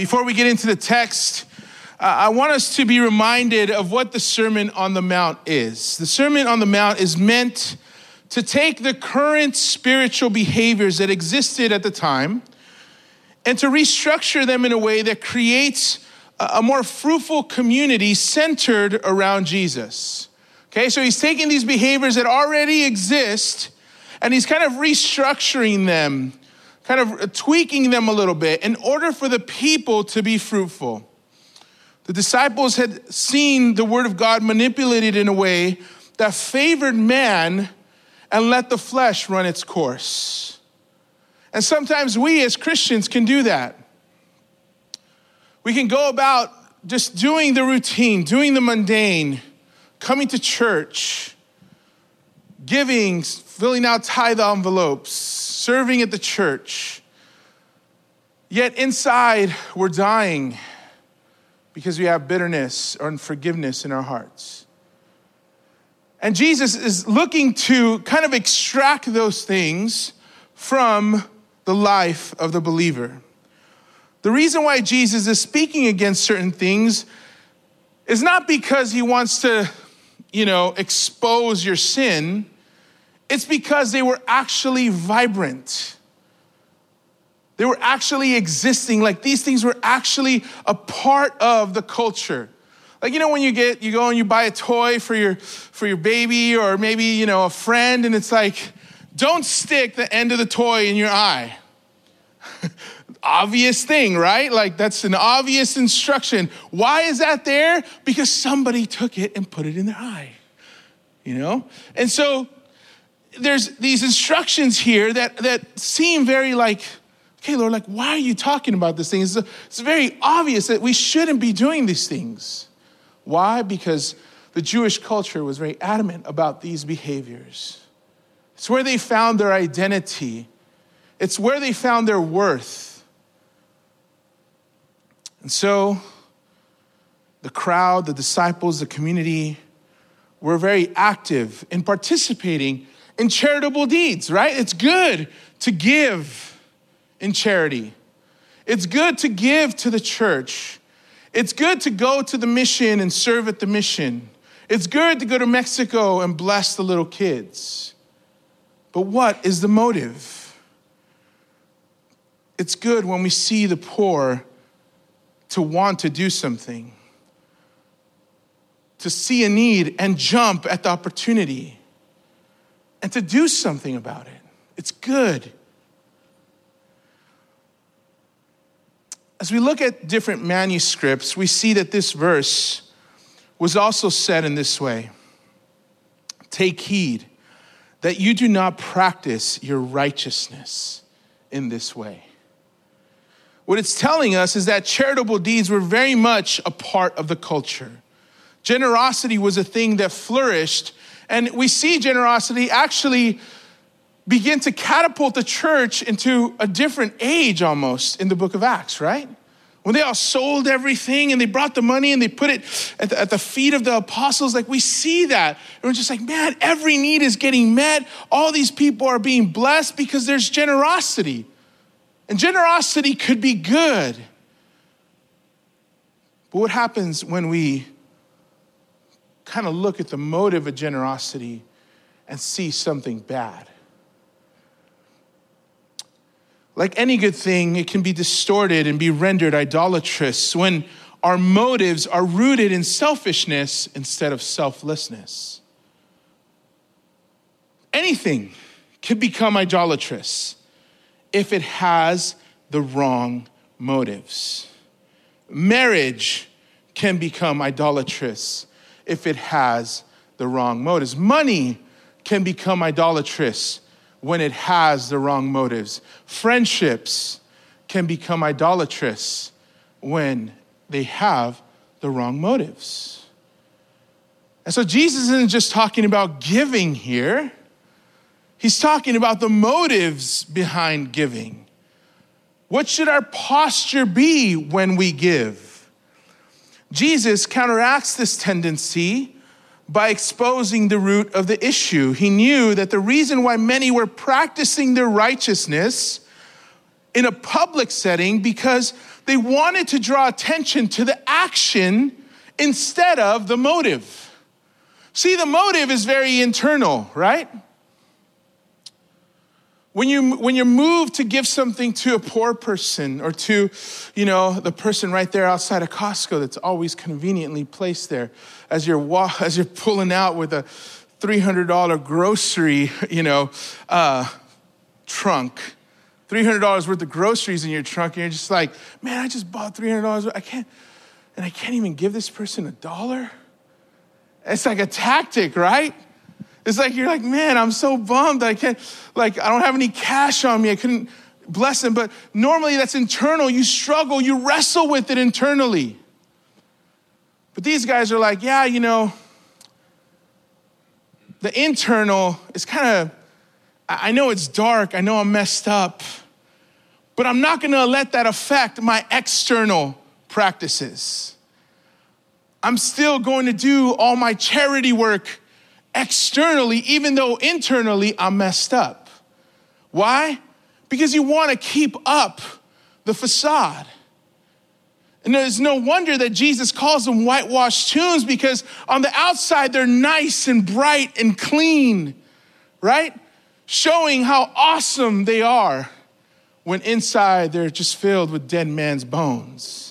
Before we get into the text, I want us to be reminded of what the Sermon on the Mount is. The Sermon on the Mount is meant to take the current spiritual behaviors that existed at the time and to restructure them in a way that creates a more fruitful community centered around Jesus. Okay, so he's taking these behaviors that already exist and he's kind of restructuring them, kind of tweaking them a little bit in order for the people to be fruitful. The disciples had seen the word of God manipulated in a way that favored man and let the flesh run its course. And sometimes we as Christians can do that. We can go about just doing the routine, doing the mundane, coming to church, giving, filling out tithe envelopes, serving at the church. Yet inside, we're dying because we have bitterness or unforgiveness in our hearts. And Jesus is looking to kind of extract those things from the life of the believer. The reason why Jesus is speaking against certain things is not because he wants to, expose your sin. It's because they were actually vibrant. They were actually existing. Like these things were actually a part of the culture. Like, when you go and you buy a toy for your baby or maybe, a friend, and it's like, don't stick the end of the toy in your eye. Obvious thing, right? Like that's an obvious instruction. Why is that there? Because somebody took it and put it in their eye, And so there's these instructions here that seem very like, okay, Lord, like, why are you talking about this thing? It's very obvious that we shouldn't be doing these things. Why? Because the Jewish culture was very adamant about these behaviors. It's where they found their identity. It's where they found their worth. And so the crowd, the disciples, the community were very active in participating in charitable deeds, right? It's good to give in charity. It's good to give to the church. It's good to go to the mission and serve at the mission. It's good to go to Mexico and bless the little kids. But what is the motive? It's good when we see the poor to want to do something, to see a need and jump at the opportunity, and to do something about it. It's good. As we look at different manuscripts, we see that this verse was also said in this way: take heed that you do not practice your righteousness in this way. What it's telling us is that charitable deeds were very much a part of the culture. Generosity was a thing that flourished, and we see generosity actually begin to catapult the church into a different age almost in the book of Acts, right? When they all sold everything and they brought the money and they put it at the feet of the apostles, like we see that. And we're just like, man, every need is getting met. All these people are being blessed because there's generosity. And generosity could be good. But what happens when we kind of look at the motive of generosity and see something bad? Like any good thing, it can be distorted and be rendered idolatrous when our motives are rooted in selfishness instead of selflessness. Anything can become idolatrous if it has the wrong motives. Marriage can become idolatrous if it has the wrong motives. Money can become idolatrous when it has the wrong motives. Friendships can become idolatrous when they have the wrong motives. And so Jesus isn't just talking about giving here. He's talking about the motives behind giving. What should our posture be when we give? Jesus counteracts this tendency by exposing the root of the issue. He knew that the reason why many were practicing their righteousness in a public setting because they wanted to draw attention to the action instead of the motive. See, the motive is very internal, right? When you're moved to give something to a poor person or to, the person right there outside of Costco that's always conveniently placed there as you're pulling out with a $300 grocery, trunk, $300 worth of groceries in your trunk, and you're just like, man, I just bought $300. I can't even give this person $1. It's like a tactic, right? It's like, you're like, man, I'm so bummed. I don't have any cash on me. I couldn't bless him. But normally that's internal. You struggle, you wrestle with it internally. But these guys are like, yeah, the internal is kind of, I know it's dark. I know I'm messed up. But I'm not going to let that affect my external practices. I'm still going to do all my charity work externally, even though internally I'm messed up. Why? Because you want to keep up the facade. And there's no wonder that Jesus calls them whitewashed tombs, because on the outside they're nice and bright and clean, right? Showing how awesome they are, when inside they're just filled with dead man's bones.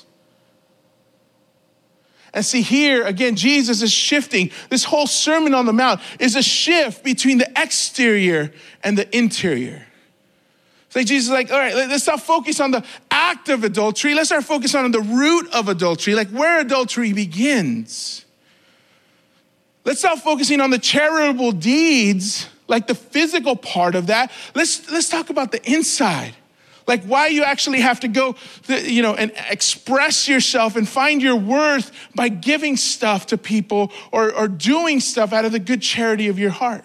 And see, here, again, Jesus is shifting. This whole Sermon on the Mount is a shift between the exterior and the interior. It's like Jesus is like, all right, let's not focus on the act of adultery. Let's start focusing on the root of adultery, like where adultery begins. Let's stop focusing on the charitable deeds, like the physical part of that. Let's talk about the inside. Like why you actually have to go, and express yourself and find your worth by giving stuff to people or doing stuff out of the good charity of your heart.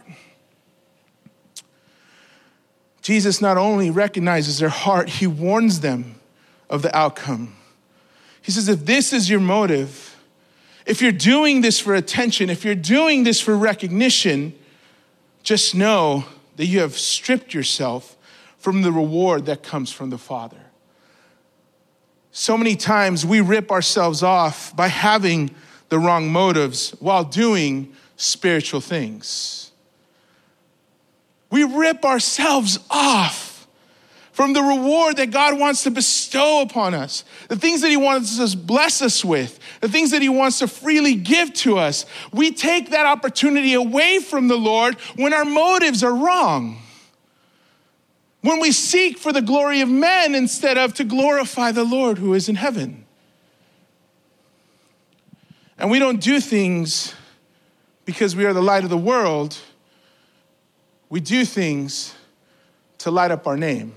Jesus not only recognizes their heart, he warns them of the outcome. He says, if this is your motive, if you're doing this for attention, if you're doing this for recognition, just know that you have stripped yourself from the reward that comes from the Father. So many times we rip ourselves off by having the wrong motives while doing spiritual things. We rip ourselves off from the reward that God wants to bestow upon us, the things that he wants to bless us with, the things that he wants to freely give to us. We take that opportunity away from the Lord when our motives are wrong. When we seek for the glory of men instead of to glorify the Lord who is in heaven. And we don't do things because we are the light of the world. We do things to light up our name.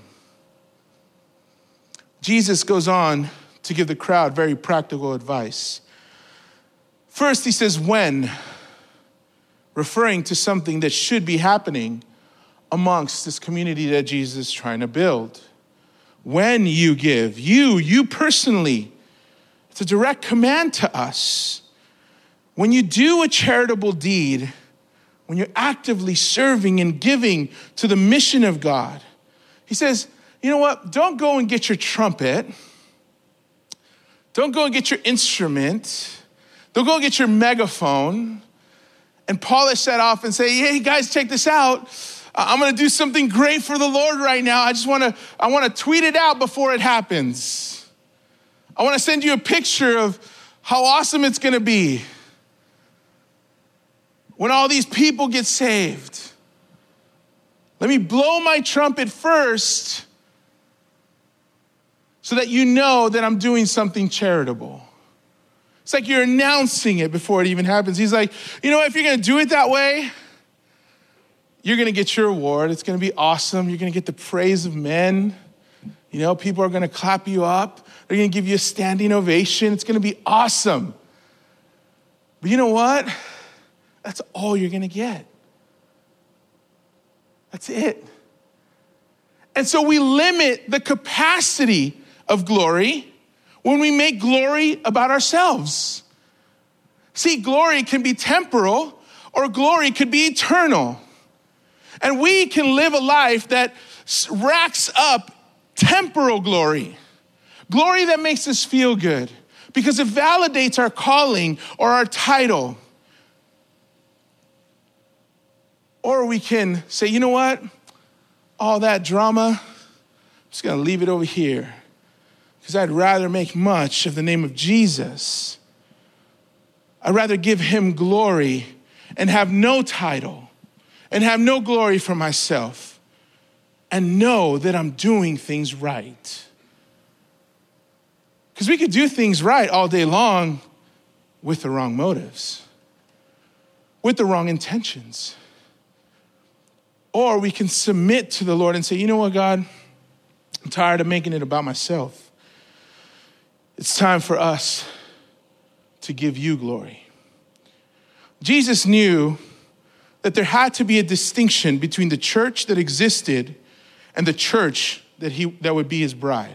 Jesus goes on to give the crowd very practical advice. First, he says, when, referring to something that should be happening amongst this community that Jesus is trying to build. When you give, you personally, it's a direct command to us. When you do a charitable deed, when you're actively serving and giving to the mission of God, he says, you know what? Don't go and get your trumpet. Don't go and get your instrument. Don't go and get your megaphone and polish that off and say, hey guys, check this out. I'm going to do something great for the Lord right now. I want to tweet it out before it happens. I want to send you a picture of how awesome it's going to be when all these people get saved. Let me blow my trumpet first so that you know that I'm doing something charitable. It's like you're announcing it before it even happens. He's like, if you're going to do it that way, you're going to get your award. It's going to be awesome. You're going to get the praise of men. People are going to clap you up. They're going to give you a standing ovation. It's going to be awesome. But you know what? That's all you're going to get. That's it. And so we limit the capacity of glory when we make glory about ourselves. See, glory can be temporal or glory could be eternal. And we can live a life that racks up temporal glory. Glory that makes us feel good because it validates our calling or our title. Or we can say, you know what? All that drama, I'm just going to leave it over here because I'd rather make much of the name of Jesus. I'd rather give him glory and have no title and have no glory for myself and know that I'm doing things right. Because we could do things right all day long with the wrong motives, with the wrong intentions. Or we can submit to the Lord and say, you know what, God? I'm tired of making it about myself. It's time for us to give you glory. Jesus knew that there had to be a distinction between the church that existed and the church that would be his bride.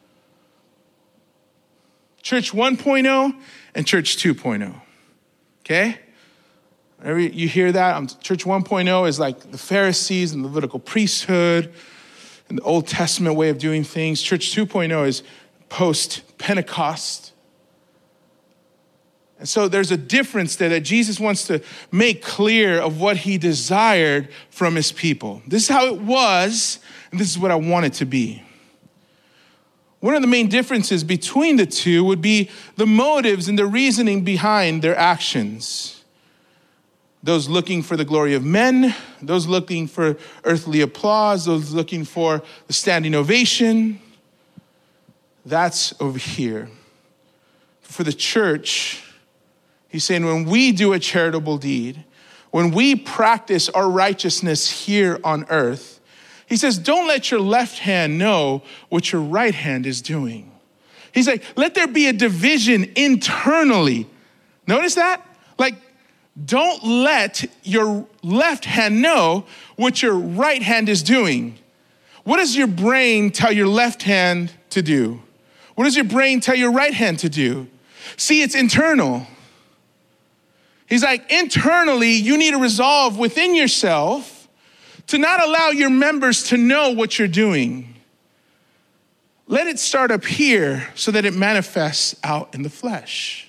Church 1.0 and Church 2.0, okay? Whenever you hear that, Church 1.0 is like the Pharisees and the Levitical priesthood and the Old Testament way of doing things. Church 2.0 is post-Pentecost. And so there's a difference there that Jesus wants to make clear of what he desired from his people. This is how it was, and this is what I want it to be. One of the main differences between the two would be the motives and the reasoning behind their actions. Those looking for the glory of men, those looking for earthly applause, those looking for the standing ovation. That's over here. For the church, he's saying when we do a charitable deed, when we practice our righteousness here on earth, he says, don't let your left hand know what your right hand is doing. He's like, let there be a division internally. Notice that? Like, don't let your left hand know what your right hand is doing. What does your brain tell your left hand to do? What does your brain tell your right hand to do? See, it's internal. He's like, internally, you need to resolve within yourself to not allow your members to know what you're doing. Let it start up here so that it manifests out in the flesh.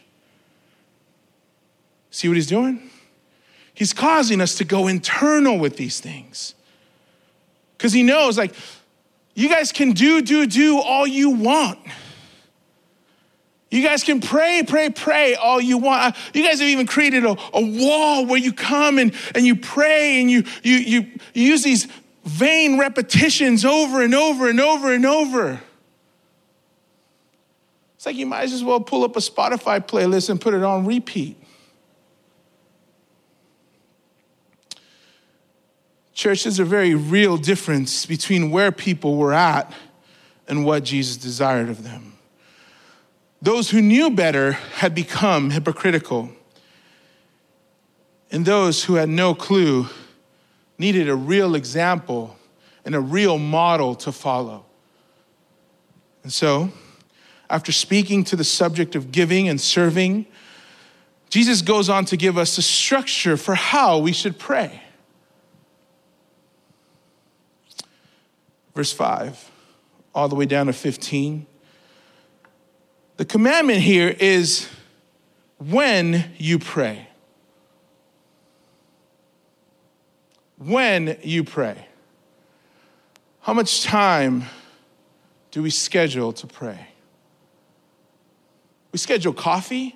See what he's doing? He's causing us to go internal with these things. Because he knows, like, you guys can do all you want. You guys can pray all you want. You guys have even created a wall where you come and you pray and you use these vain repetitions over and over and over and over. It's like you might as well pull up a Spotify playlist and put it on repeat. Church, there's a very real difference between where people were at and what Jesus desired of them. Those who knew better had become hypocritical. And those who had no clue needed a real example and a real model to follow. And so, after speaking to the subject of giving and serving, Jesus goes on to give us a structure for how we should pray. Verse 5, all the way down to 15. The commandment here is when you pray. When you pray. How much time do we schedule to pray? We schedule coffee.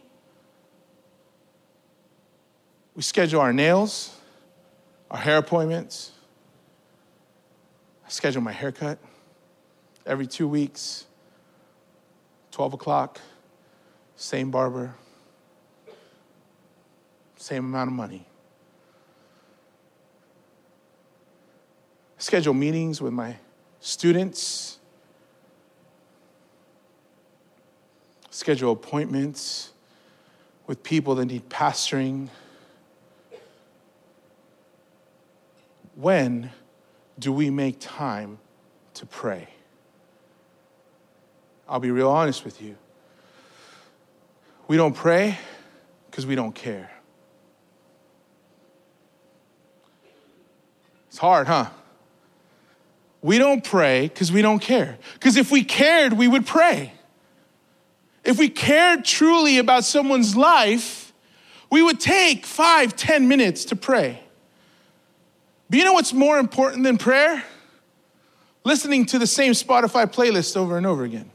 We schedule our nails, our hair appointments. I schedule my haircut every 2 weeks. 12 o'clock, same barber, same amount of money. Schedule meetings with my students. Schedule appointments with people that need pastoring. When do we make time to pray? I'll be real honest with you. We don't pray because we don't care. It's hard, huh? We don't pray because we don't care. Because if we cared, we would pray. if we cared truly about someone's life, we would take 5-10 minutes to pray. But you know what's more important than prayer? Listening to the same Spotify playlist over and over again.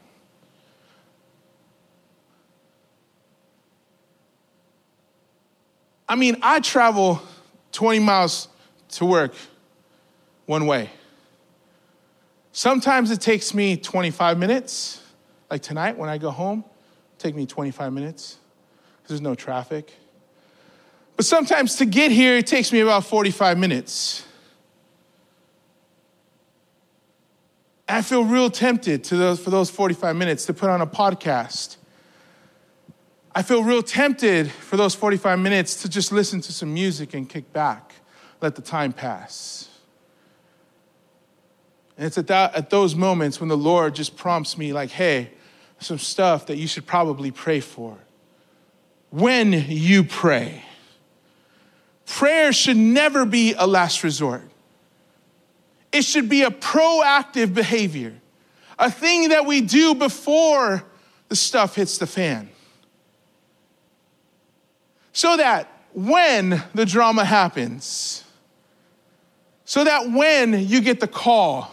I mean, I travel 20 miles to work one way. Sometimes it takes me 25 minutes. Like tonight when I go home, it'll take me 25 minutes because there's no traffic. But sometimes to get here, it takes me about 45 minutes. And I feel real tempted for those 45 minutes to put on a podcast. I feel real tempted for those 45 minutes to just listen to some music and kick back, let the time pass. And it's at those moments when the Lord just prompts me like, hey, some stuff that you should probably pray for. When you pray, prayer should never be a last resort. It should be a proactive behavior, a thing that we do before the stuff hits the fan. So that when the drama happens, so that when you get the call,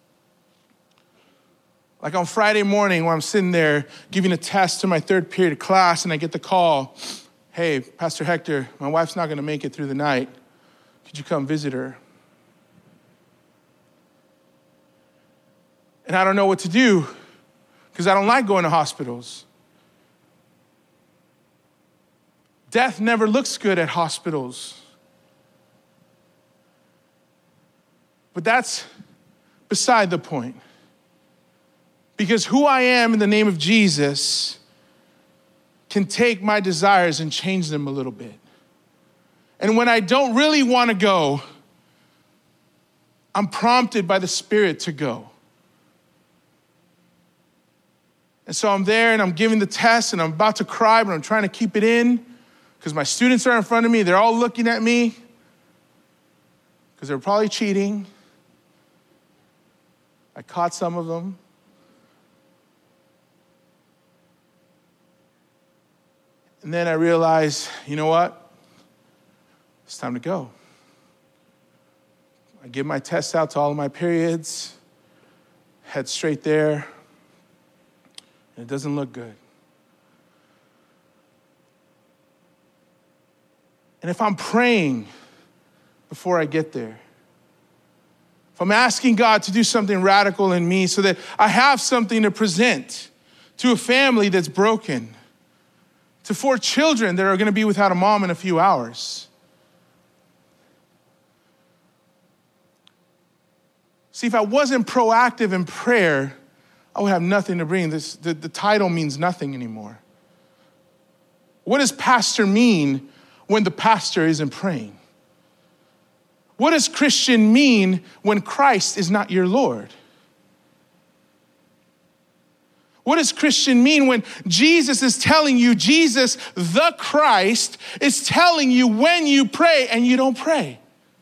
like on Friday morning when I'm sitting there giving a test to my third period of class and I get the call, hey, Pastor Hector, my wife's not gonna make it through the night. Could you come visit her? And I don't know what to do because I don't like going to hospitals. Death never looks good at hospitals. But that's beside the point. Because who I am in the name of Jesus can take my desires and change them a little bit. And when I don't really want to go, I'm prompted by the Spirit to go. And so I'm there and I'm giving the test and I'm about to cry, but I'm trying to keep it in because my students are in front of me. They're all looking at me because they're probably cheating. I caught some of them. And then I realized, you know what? It's time to go. I give my tests out to all of my periods, head straight there, and it doesn't look good. And if I'm praying before I get there, if I'm asking God to do something radical in me so that I have something to present to a family that's broken, to 4 children that are going to be without a mom in a few hours. See, if I wasn't proactive in prayer, I would have nothing to bring. The title means nothing anymore. What does pastor mean when the pastor isn't praying? What does Christian mean when Christ is not your Lord? What does Christian mean when Jesus is telling you, Jesus, the Christ, is telling you when you pray and you don't pray?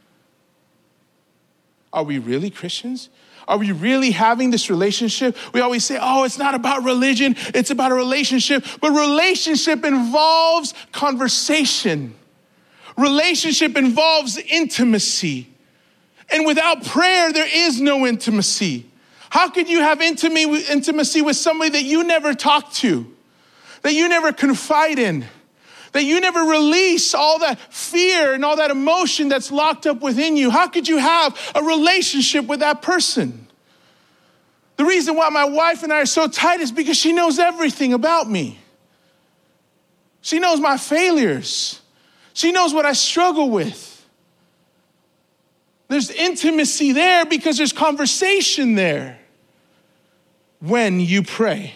Are we really Christians? Are we really having this relationship? We always say, oh, it's not about religion, it's about a relationship. But relationship involves conversation. Relationship involves intimacy. And without prayer, there is no intimacy. How could you have intimacy with somebody that you never talk to, that you never confide in, that you never release all that fear and all that emotion that's locked up within you? How could you have a relationship with that person? The reason why my wife and I are so tight is because she knows everything about me. She knows my failures. She knows what I struggle with. There's intimacy there because there's conversation there when you pray.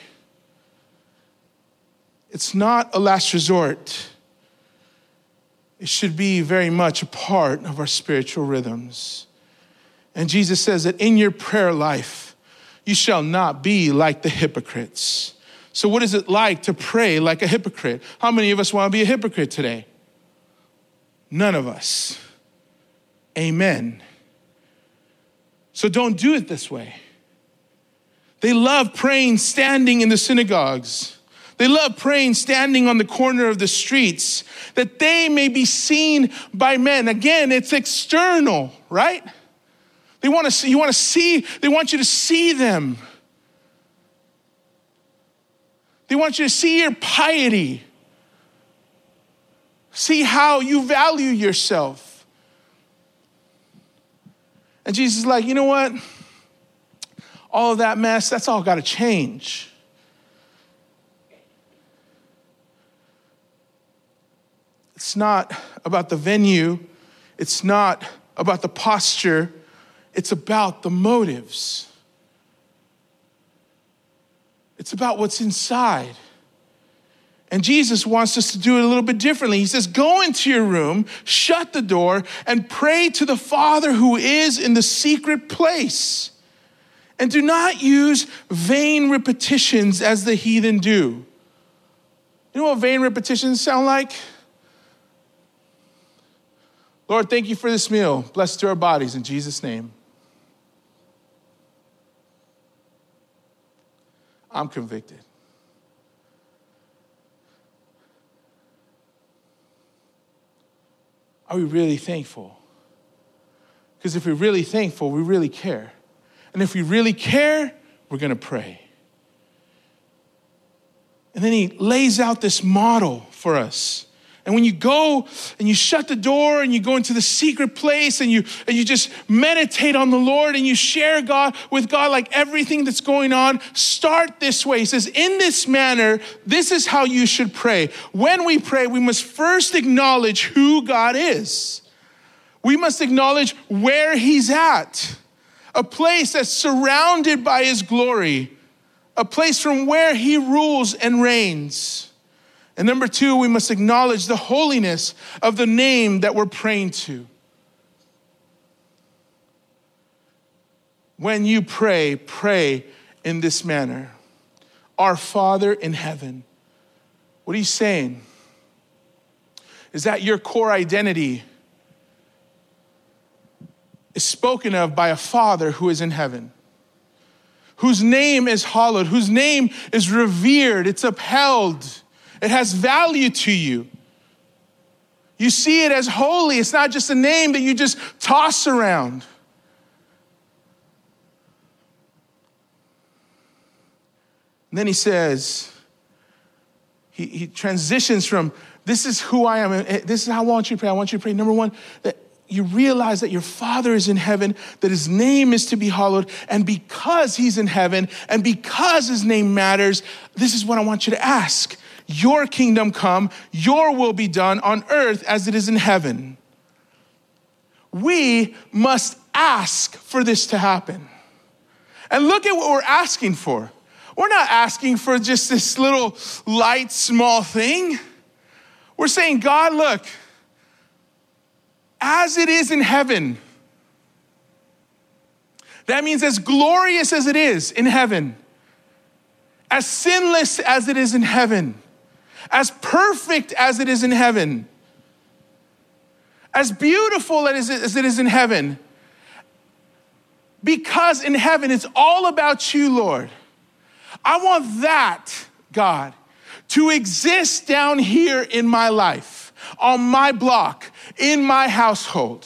It's not a last resort. It should be very much a part of our spiritual rhythms. And Jesus says that in your prayer life, you shall not be like the hypocrites. So what is it like to pray like a hypocrite? How many of us want to be a hypocrite today? None of us. Amen. So don't do it this way. They love praying standing in the synagogues. They love praying standing on the corner of the streets, that they may be seen by men. Again, it's external, right? They want to see, they want you to see them. They want you to see your piety. See how you value yourself. And Jesus is like, you know what? All of that mess, that's all got to change. It's not about the venue. It's not about the posture. It's about the motives. It's about what's inside. And Jesus wants us to do it a little bit differently. He says, go into your room, shut the door, and pray to the Father who is in the secret place. And do not use vain repetitions as the heathen do. You know what vain repetitions sound like? Lord, thank you for this meal. Blessed to our bodies in Jesus' name. I'm convicted. Are we really thankful? Because if we're really thankful, we really care. And if we really care, we're going to pray. And then he lays out this model for us. And when you go and you shut the door and you go into the secret place and you just meditate on the Lord and you share with God like everything that's going on, start this way. He says, in this manner, this is how you should pray. When we pray, we must first acknowledge who God is. We must acknowledge where he's at. A place that's surrounded by his glory. A place from where he rules and reigns. And number two, we must acknowledge the holiness of the name that we're praying to. When you pray, pray in this manner. Our Father in heaven. What are you saying? Is that your core identity is spoken of by a Father who is in heaven, whose name is hallowed, whose name is revered, it's upheld. It has value to you. You see it as holy. It's not just a name that you just toss around. And then he says, he transitions from, this is who I am. This is how I want you to pray. I want you to pray, number one, that you realize that your Father is in heaven, that his name is to be hallowed. And because he's in heaven and because his name matters, this is what I want you to ask. Your kingdom come, your will be done on earth as it is in heaven. We must ask for this to happen. And look at what we're asking for. We're not asking for just this little light, small thing. We're saying, God, look, as it is in heaven, that means as glorious as it is in heaven, as sinless as it is in heaven, as perfect as it is in heaven, as beautiful as it is in heaven, because in heaven it's all about you, Lord. I want that, God, to exist down here in my life, on my block, in my household.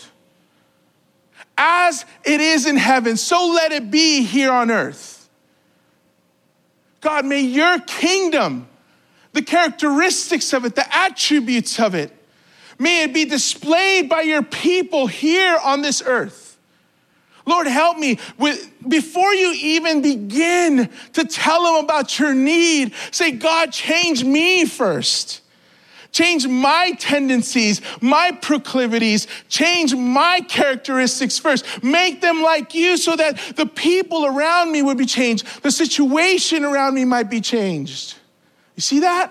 As it is in heaven, so let it be here on earth. God, may your kingdom, the characteristics of it, the attributes of it, may it be displayed by your people here on this earth. Lord, help me before you even begin to tell them about your need, say, God, change me first. Change my tendencies, my proclivities, change my characteristics first. Make them like you so that the people around me would be changed. The situation around me might be changed. You see that?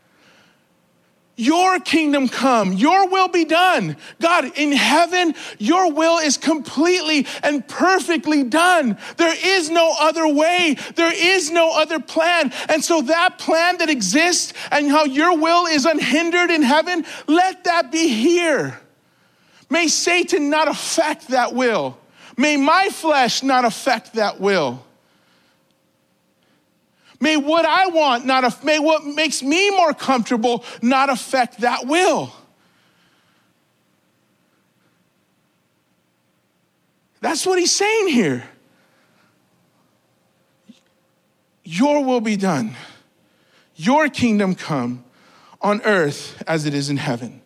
Your kingdom come, your will be done. God, in heaven, your will is completely and perfectly done. There is no other way. There is no other plan. And so that plan that exists and how your will is unhindered in heaven, let that be here. May Satan not affect that will. May my flesh not affect that will. May what I want may what makes me more comfortable not affect that will. That's what he's saying here. Your will be done. Your kingdom come on earth as it is in heaven.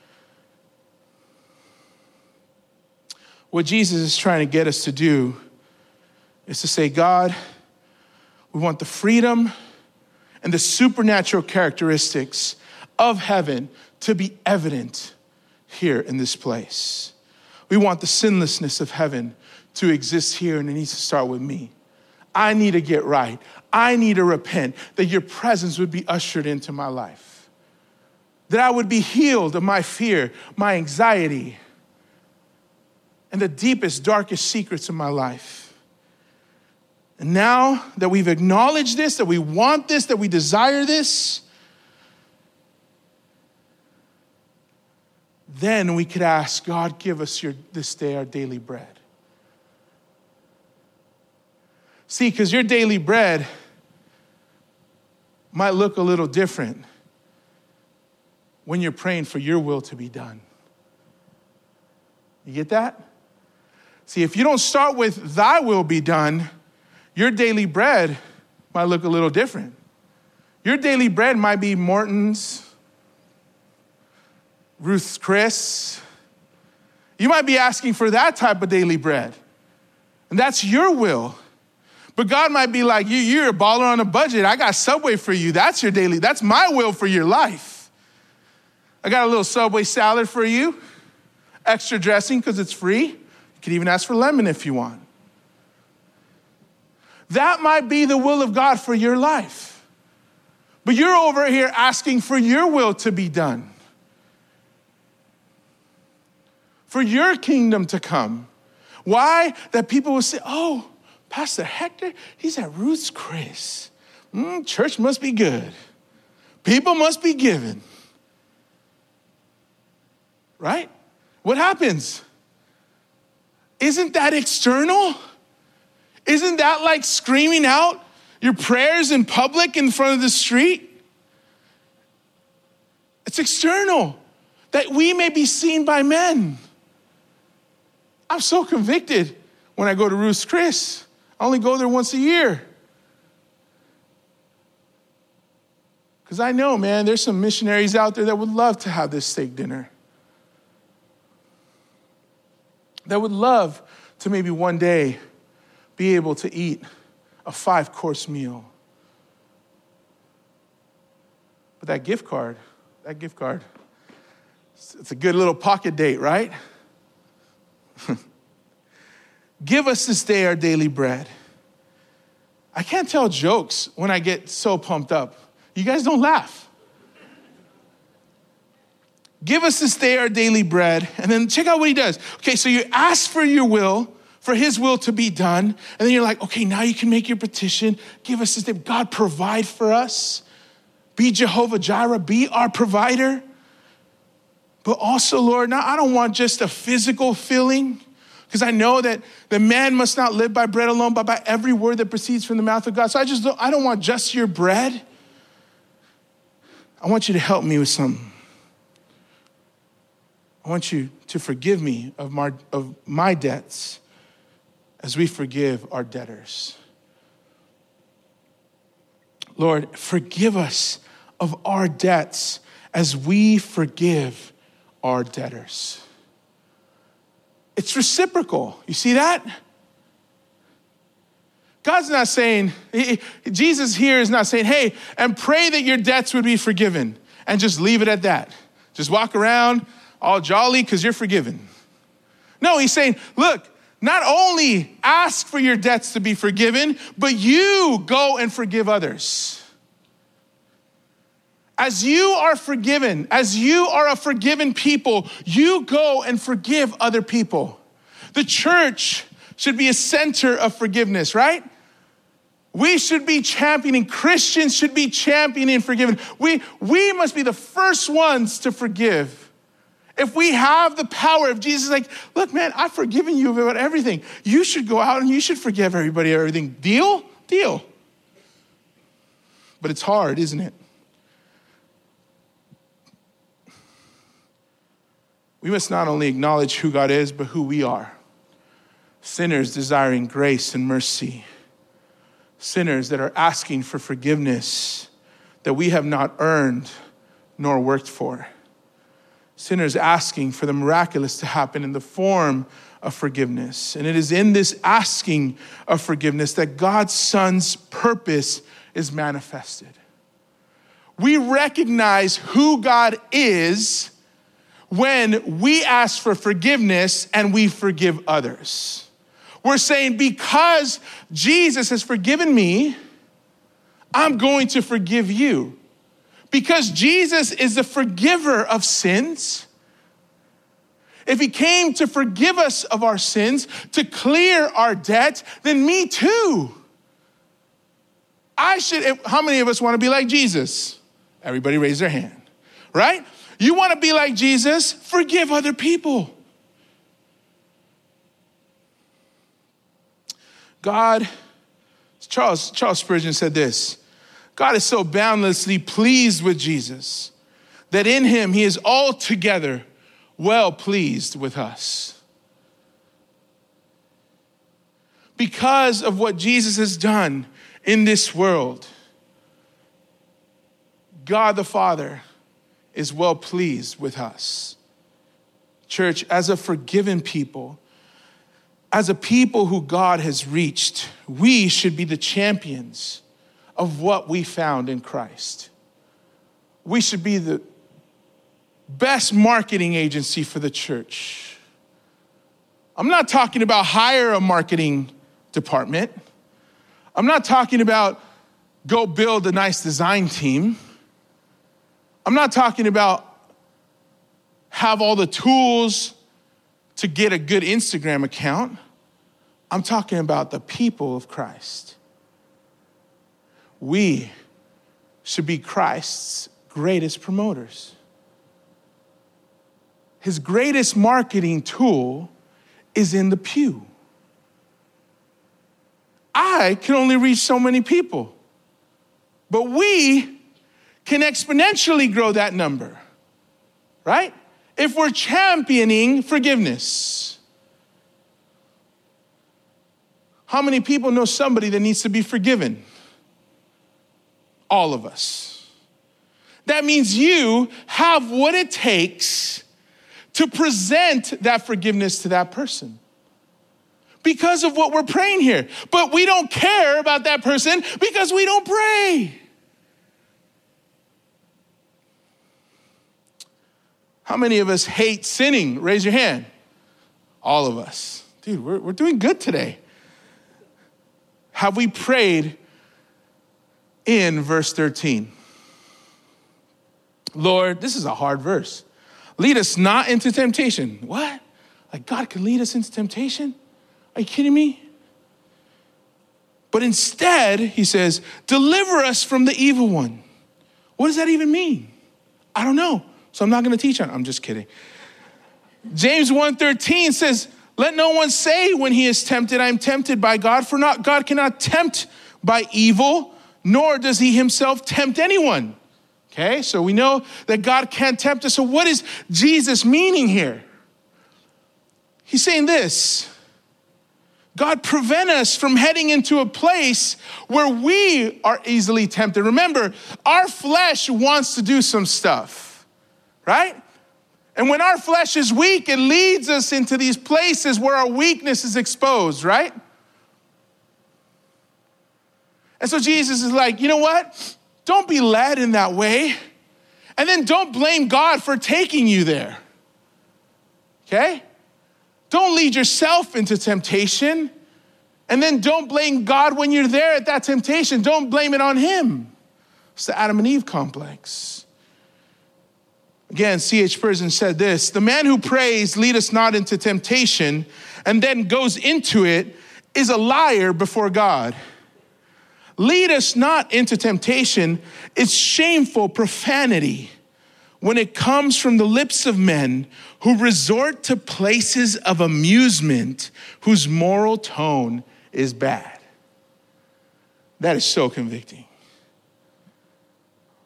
What Jesus is trying to get us to do is to say, God, we want the freedom and the supernatural characteristics of heaven to be evident here in this place. We want the sinlessness of heaven to exist here, and it needs to start with me. I need to get right. I need to repent, that your presence would be ushered into my life, that I would be healed of my fear, my anxiety, and the deepest, darkest secrets of my life. And now that we've acknowledged this, that we want this, that we desire this, then we could ask, God, give us this day our daily bread. See, because your daily bread might look a little different when you're praying for your will to be done. You get that? See, if you don't start with thy will be done, your daily bread might look a little different. Your daily bread might be Morton's, Ruth's Chris. You might be asking for that type of daily bread. And that's your will. But God might be like, you're a baller on a budget. I got Subway for you. That's my will for your life. I got a little Subway salad for you. Extra dressing because it's free. You can even ask for lemon if you want. That might be the will of God for your life. But you're over here asking for your will to be done. For your kingdom to come. Why? That people will say, oh, Pastor Hector, he's at Ruth's Chris. Church must be good. People must be giving. Right? What happens? Isn't that external? Isn't that like screaming out your prayers in public in front of the street? It's external, that we may be seen by men. I'm so convicted when I go to Ruth's Chris. I only go there once a year. Because I know, man, there's some missionaries out there that would love to have this steak dinner. That would love to maybe one day be able to eat a 5-course meal. But that gift card, it's a good little pocket date, right? Give us this day our daily bread. I can't tell jokes when I get so pumped up. You guys don't laugh. Give us this day our daily bread. And then check out what he does. Okay, so you ask for your will, for his will to be done. And then you're like, okay, now you can make your petition. Give us this day. God, provide for us. Be Jehovah Jireh. Be our provider. But also, Lord, now I don't want just a physical filling, because I know that the man must not live by bread alone, but by every word that proceeds from the mouth of God. So I don't want just your bread. I want you to help me with something. I want you to forgive me of my debts as we forgive our debtors. Lord, forgive us of our debts as we forgive our debtors. It's reciprocal. You see that? God's not saying, Jesus here is not saying, hey, and pray that your debts would be forgiven, and just leave it at that. Just walk around all jolly because you're forgiven. No, he's saying, look, not only ask for your debts to be forgiven, but you go and forgive others. As you are forgiven, as you are a forgiven people, you go and forgive other people. The church should be a center of forgiveness, right? We should be championing, Christians should be championing forgiveness. We must be the first ones to forgive. If we have the power, if Jesus is like, look, man, I've forgiven you about everything. You should go out and you should forgive everybody everything. Deal? Deal. but it's hard, isn't it? We must not only acknowledge who God is, but who we are. Sinners desiring grace and mercy. Sinners that are asking for forgiveness that we have not earned nor worked for. Sinners asking for the miraculous to happen in the form of forgiveness. And it is in this asking of forgiveness that God's Son's purpose is manifested. We recognize who God is when we ask for forgiveness and we forgive others. We're saying, because Jesus has forgiven me, I'm going to forgive you. Because Jesus is the forgiver of sins. If he came to forgive us of our sins, to clear our debt, then me too. How many of us want to be like Jesus? Everybody raise their hand, right? You want to be like Jesus? Forgive other people. God, Charles Spurgeon said this, God is so boundlessly pleased with Jesus that in him he is altogether well pleased with us. Because of what Jesus has done in this world, God the Father is well pleased with us. Church, as a forgiven people, as a people who God has reached, we should be the champions of what we found in Christ. We should be the best marketing agency for the church. I'm not talking about hire a marketing department. I'm not talking about go build a nice design team. I'm not talking about have all the tools to get a good Instagram account. I'm talking about the people of Christ. We should be Christ's greatest promoters. His greatest marketing tool is in the pew. I can only reach so many people, but we can exponentially grow that number, right? If we're championing forgiveness. How many people know somebody that needs to be forgiven? All of us. That means you have what it takes to present that forgiveness to that person. Because of what we're praying here. But we don't care about that person because we don't pray. How many of us hate sinning? Raise your hand. All of us. Dude, we're doing good today. Have we prayed in verse 13? Lord, this is a hard verse. Lead us not into temptation. What? Like God can lead us into temptation? Are you kidding me? But instead, he says, deliver us from the evil one. What does that even mean? I don't know. So I'm not going to teach on it. I'm just kidding. James 1:13 says, let no one say when he is tempted, I am tempted by God, for God cannot tempt by evil, nor does he himself tempt anyone. Okay, so we know that God can't tempt us. So what is Jesus meaning here? He's saying this. God, prevent us from heading into a place where we are easily tempted. Remember, our flesh wants to do some stuff, right? And when our flesh is weak, it leads us into these places where our weakness is exposed, right? And so Jesus is like, you know what? Don't be led in that way. And then don't blame God for taking you there. Okay? Don't lead yourself into temptation. And then don't blame God when you're there at that temptation. Don't blame it on him. It's the Adam and Eve complex. Again, C.H. Spurgeon said this, the man who prays, lead us not into temptation, and then goes into it, is a liar before God. Lead us not into temptation is shameful profanity when it comes from the lips of men who resort to places of amusement whose moral tone is bad. That is so convicting.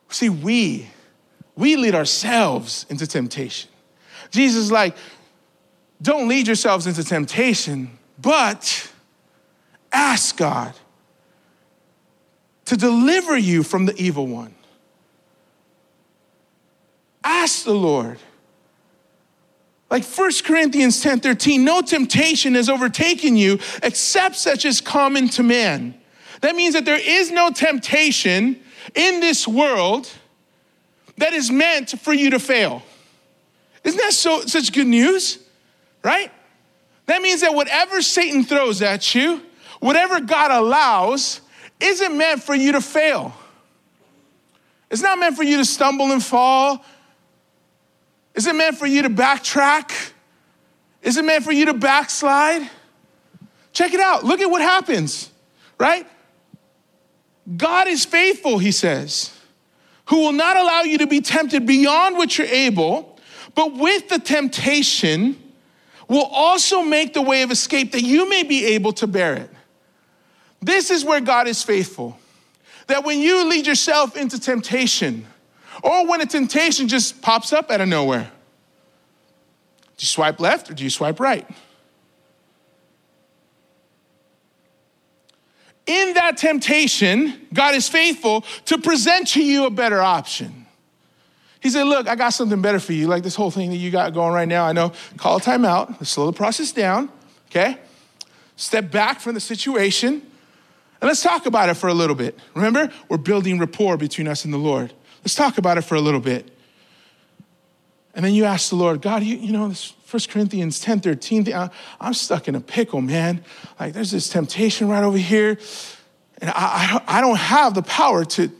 See, we lead ourselves into temptation. Jesus is like, don't lead yourselves into temptation, but ask God to deliver you from the evil one. Ask the Lord. Like 1 Corinthians 10:13, no temptation has overtaken you except such as common to man. That means that there is no temptation in this world that is meant for you to fail. Isn't that such good news, right? That means that whatever Satan throws at you, whatever God allows, isn't meant for you to fail. It's not meant for you to stumble and fall. Is it meant for you to backtrack? Is it meant for you to backslide? Check it out. Look at what happens, right? God is faithful, he says, who will not allow you to be tempted beyond what you're able, but with the temptation will also make the way of escape that you may be able to bear it. This is where God is faithful. That when you lead yourself into temptation, or when a temptation just pops up out of nowhere, do you swipe left or do you swipe right? In that temptation, God is faithful to present to you a better option. He said, look, I got something better for you. Like this whole thing that you got going right now, I know, call a timeout, let's slow the process down, okay? Step back from the situation, and let's talk about it for a little bit. Remember, we're building rapport between us and the Lord. Let's talk about it for a little bit. And then you ask the Lord, God, you know, this 1 Corinthians 10:13, I'm stuck in a pickle, man. Like there's this temptation right over here, and I don't have the power to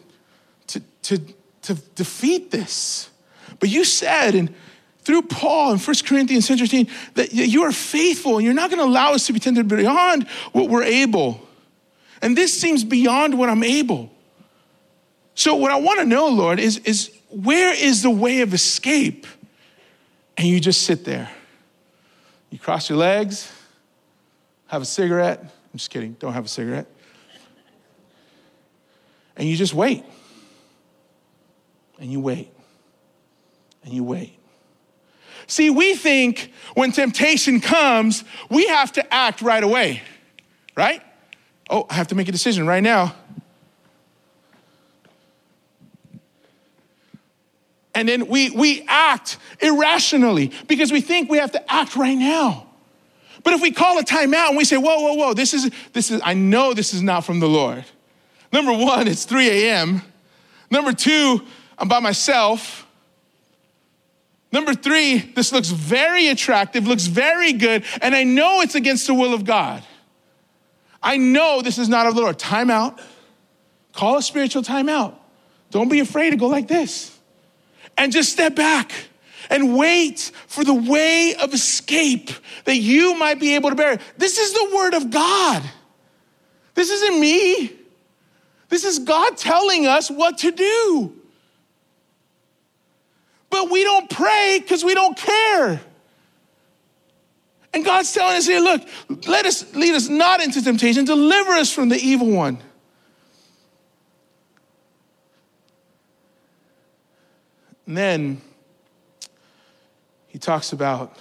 defeat this. But you said, and through Paul in 1 Corinthians 10:13, that you are faithful and you're not going to allow us to be tempted beyond what we're able. And this seems beyond what I'm able. So what I want to know, Lord, is where is the way of escape? And you just sit there. You cross your legs, have a cigarette. I'm just kidding, don't have a cigarette. And you just wait. And you wait. And you wait. See, we think when temptation comes, we have to act right away, right? Oh, I have to make a decision right now. And then we act irrationally because we think we have to act right now. But if we call a timeout and we say, whoa, this is, I know this is not from the Lord. Number one, it's 3 a.m. Number two, I'm by myself. Number three, this looks very attractive, looks very good, and I know it's against the will of God. I know this is not of the Lord. Time out. Call a spiritual timeout. Don't be afraid to go like this. And just step back and wait for the way of escape that you might be able to bear. This is the word of God. This isn't me. This is God telling us what to do. But we don't pray because we don't care. And God's telling us here, look, lead us not into temptation, deliver us from the evil one. And then he talks about,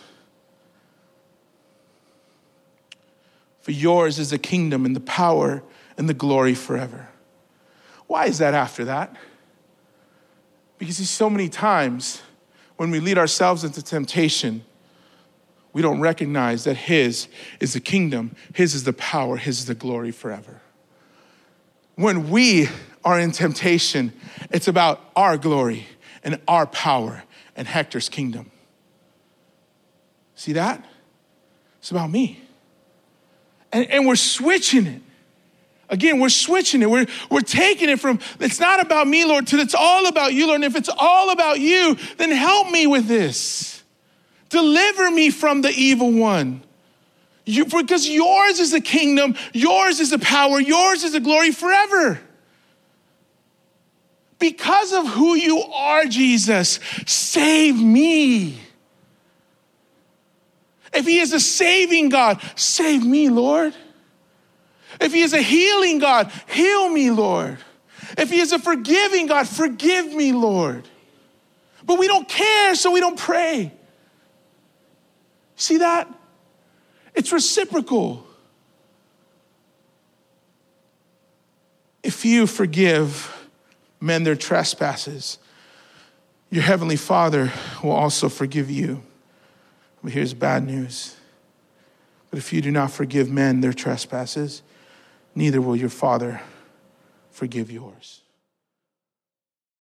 for yours is the kingdom and the power and the glory forever. Why is that after that? Because so many times when we lead ourselves into temptation, we don't recognize that his is the kingdom, his is the power, his is the glory forever. When we are in temptation, it's about our glory and our power and Hector's kingdom. See that? It's about me. And we're switching it. Again, we're switching it. We're taking it from, it's not about me, Lord, to it's all about you, Lord. And if it's all about you, then help me with this. Deliver me from the evil one. Because yours is the kingdom, yours is the power, yours is the glory forever. Because of who you are, Jesus, save me. If he is a saving God, save me, Lord. If he is a healing God, heal me, Lord. If he is a forgiving God, forgive me, Lord. But we don't care, so we don't pray. See that? It's reciprocal. If you forgive men their trespasses, your heavenly Father will also forgive you. But here's bad news. But if you do not forgive men their trespasses, neither will your Father forgive yours.